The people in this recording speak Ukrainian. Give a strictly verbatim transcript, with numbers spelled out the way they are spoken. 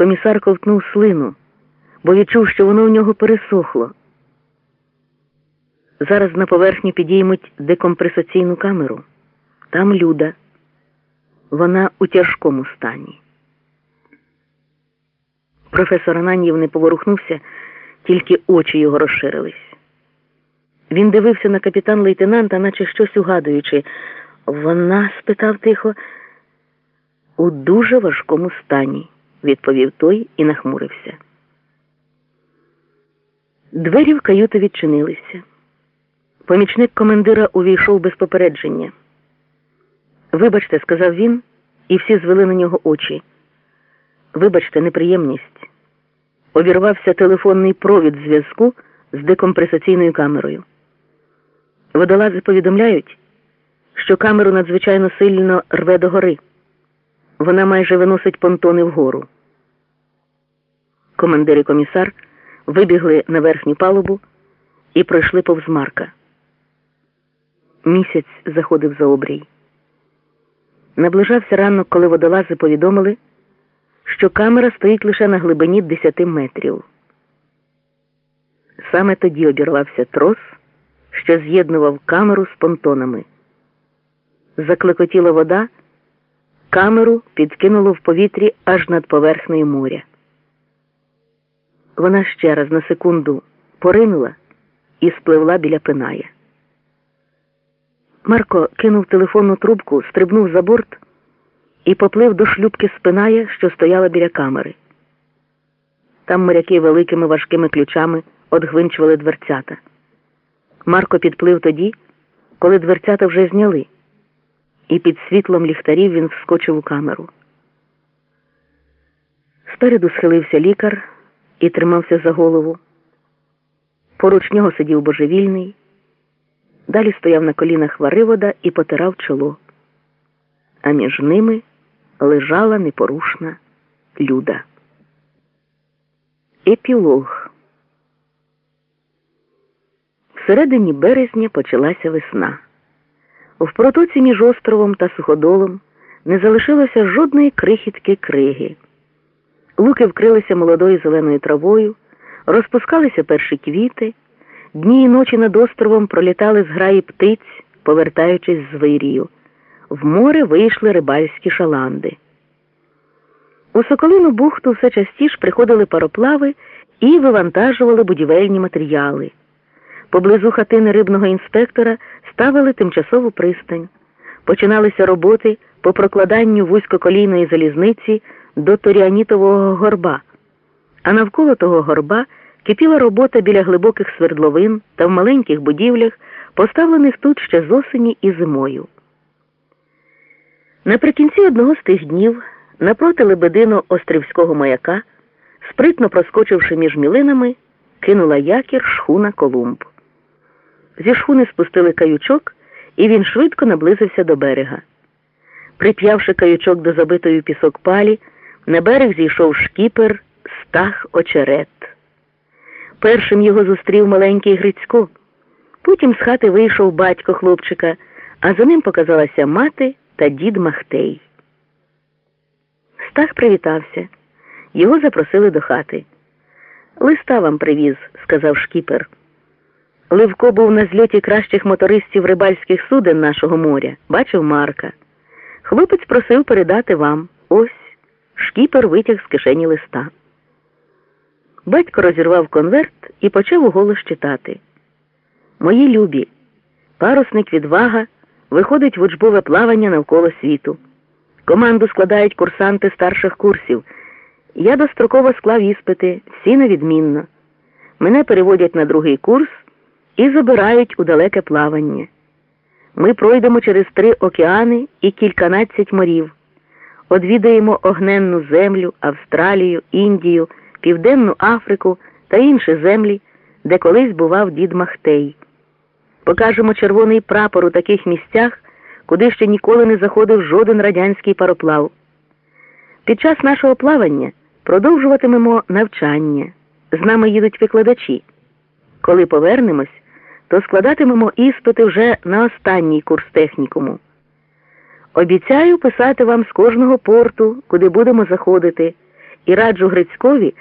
Комісар ковтнув слину, бо відчув, що воно в нього пересохло. Зараз на поверхню підіймуть декомпресаційну камеру. Там Люда. Вона у тяжкому стані. Професор Ананьєв не поворухнувся, тільки очі його розширились. Він дивився на капітан-лейтенанта, наче щось угадуючи. «Вона?» – спитав тихо. «У дуже важкому стані», – відповів той і нахмурився. Двері в каюту відчинилися. Помічник командира увійшов без попередження. «Вибачте», – сказав він, і всі звели на нього очі. «Вибачте, неприємність. Обірвався телефонний провід зв'язку з декомпресаційною камерою. Водолази повідомляють, що камеру надзвичайно сильно рве догори. Вона майже виносить понтони вгору». Командир і комісар вибігли на верхню палубу і пройшли повз Марка. Місяць заходив за обрій. Наближався ранок, коли водолази повідомили, що камера стоїть лише на глибині десяти метрів. Саме тоді обірвався трос, що з'єднував камеру з понтонами. Заклекотіла вода, камеру підкинуло в повітрі аж над поверхнею моря. Вона ще раз на секунду поринула і спливла біля Пиная. Марко кинув телефонну трубку, стрибнув за борт і поплив до шлюпки з Пиная, що стояла біля камери. Там моряки великими важкими ключами одгвинчували дверцята. Марко підплив тоді, коли дверцята вже зняли, і під світлом ліхтарів він вскочив у камеру. Спереду схилився лікар і тримався за голову. Поруч нього сидів божевільний. Далі стояв на колінах Варивода і потирав чоло. А між ними лежала непорушна Люда. Епілог. Всередині березня почалася весна. В протоці між островом та Суходолом не залишилося жодної крихітки криги. Луки вкрилися молодою зеленою травою, розпускалися перші квіти, дні і ночі над островом пролітали зграї птиць, повертаючись з вирію. В море вийшли рибальські шаланди. У Соколину бухту все частіше приходили пароплави і вивантажували будівельні матеріали. Поблизу хатини рибного інспектора ставили тимчасову пристань. Починалися роботи по прокладанню вузькоколійної залізниці до Торіанітового горба. А навколо того горба кипіла робота біля глибоких свердловин та в маленьких будівлях, поставлених тут ще з осені і зимою. Наприкінці одного з тих днів, напроти Лебедино-Острівського маяка, спритно проскочивши між мілинами, кинула якір шхуна «Колумб». Зі шхуни спустили каючок, і він швидко наблизився до берега. Прип'явши каючок до забитої в пісок палі, на берег зійшов шкіпер Стах Очерет. Першим його зустрів маленький Грицько. Потім з хати вийшов батько хлопчика, а за ним показалася мати та дід Махтей. Стах привітався. Його запросили до хати. «Листа вам привіз», – сказав шкіпер. «Ливко був на зльоті кращих мотористів рибальських суден нашого моря. Бачив Марка. Хлопець просив передати вам. Ось». Шкіпер витяг з кишені листа. Батько розірвав конверт і почав уголос читати. «Мої любі, парусник «Відвага» виходить в учбове плавання навколо світу. Команду складають курсанти старших курсів. Я достроково склав іспити, всі невідмінно. Мене переводять на другий курс і забирають у далеке плавання. Ми пройдемо через три океани і кільканадцять морів. Одвідаємо огненну землю, Австралію, Індію, Південну Африку та інші землі, де колись бував дід Махтей. Покажемо червоний прапор у таких місцях, куди ще ніколи не заходив жоден радянський пароплав. Під час нашого плавання продовжуватимемо навчання. З нами їдуть викладачі. Коли повернемось, то складатимемо іспити вже на останній курс технікуму. Обіцяю писати вам з кожного порту, куди будемо заходити, і раджу Грицькові